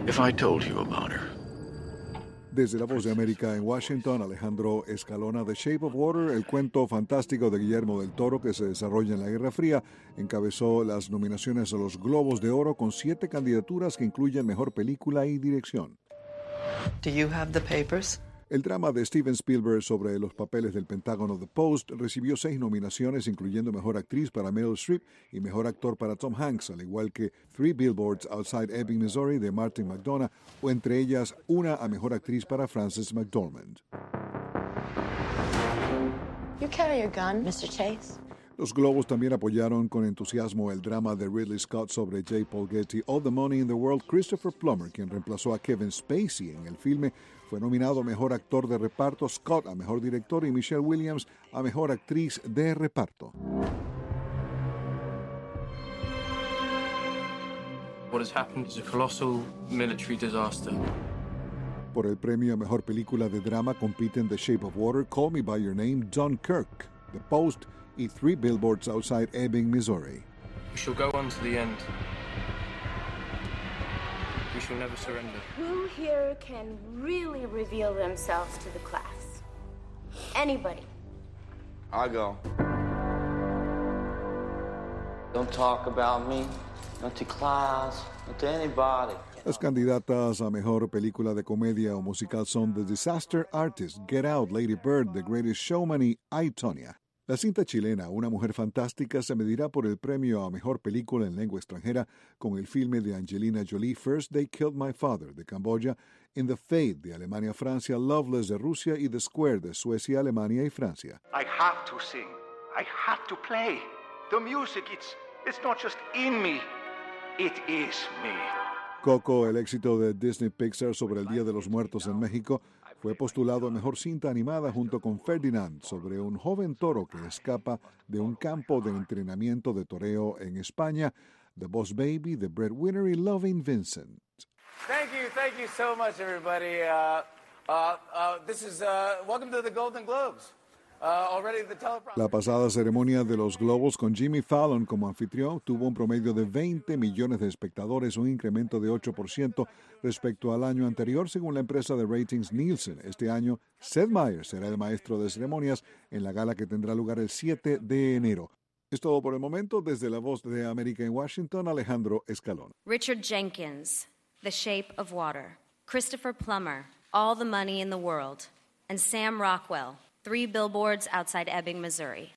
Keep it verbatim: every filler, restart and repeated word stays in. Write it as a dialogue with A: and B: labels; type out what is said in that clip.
A: if I told you about her?
B: Desde La Voz de América en Washington, Alejandro Escalona, The Shape of Water, el cuento fantástico de Guillermo del Toro que se desarrolla en la Guerra Fría, encabezó las nominaciones a los Globos de Oro con siete candidaturas que incluyen Mejor Película y Dirección.
C: Do you have the papers?
B: El drama de Steven Spielberg sobre los papeles del Pentágono The Post recibió seis nominaciones, incluyendo Mejor Actriz para Meryl Streep y Mejor Actor para Tom Hanks, al igual que Three Billboards Outside Ebbing, Missouri, de Martin McDonagh, o entre ellas una a Mejor Actriz para Frances McDormand.
D: You carry a gun, mister Chase?
B: Los Globos también apoyaron con entusiasmo el drama de Ridley Scott sobre J. Paul Getty, All the Money in the World. Christopher Plummer, quien reemplazó a Kevin Spacey en el filme, fue nominado a Mejor Actor de Reparto, Scott a Mejor Director y Michelle Williams a Mejor Actriz de Reparto.
E: What has happened is a colossal military disaster.
B: Por el premio a Mejor Película de Drama compiten The Shape of Water, Call Me by Your Name, Dunkirk, The Post y Three Billboards Outside Ebbing, Missouri.
E: We shall go on to the end. We shall never surrender.
F: Who here can really reveal themselves to the class? Anybody?
G: I go. Don't talk about me, not to class, not to anybody.
B: Las candidatas a Mejor Película de Comedia o Musical son The Disaster Artist, Get Out, Lady Bird, The Greatest Showman y I, Tonya. La cinta chilena Una Mujer Fantástica se medirá por el premio a Mejor Película en Lengua Extranjera con el filme de Angelina Jolie, First They Killed My Father, de Camboya, In the Fade, de Alemania-Francia, Loveless, de Rusia, y The Square, de Suecia, Alemania y Francia.
H: I have to sing. I have to play. The music, it's, it's not just in me. It is me.
B: Coco, el éxito de Disney Pixar sobre el Día de los Muertos en México, fue postulado a Mejor Cinta Animada junto con Ferdinand, sobre un joven toro que escapa de un campo de entrenamiento de toreo en España, The Boss Baby, The Breadwinner y Loving Vincent.
I: Thank you, thank you so much, everybody. Uh, uh, uh, this is, uh, welcome to the Golden Globes. Uh, already the teleprom-
B: La pasada ceremonia de los Globos con Jimmy Fallon como anfitrión tuvo un promedio de veinte millones de espectadores, un incremento de ocho por ciento respecto al año anterior, según la empresa de ratings Nielsen. Este año, Seth Meyers será el maestro de ceremonias en la gala que tendrá lugar el siete de enero. Es todo por el momento. Desde La Voz de América en Washington, Alejandro Escalón.
J: Richard Jenkins, The Shape of Water. Christopher Plummer, All the Money in the World. And Sam Rockwell, Three Billboards Outside Ebbing, Missouri.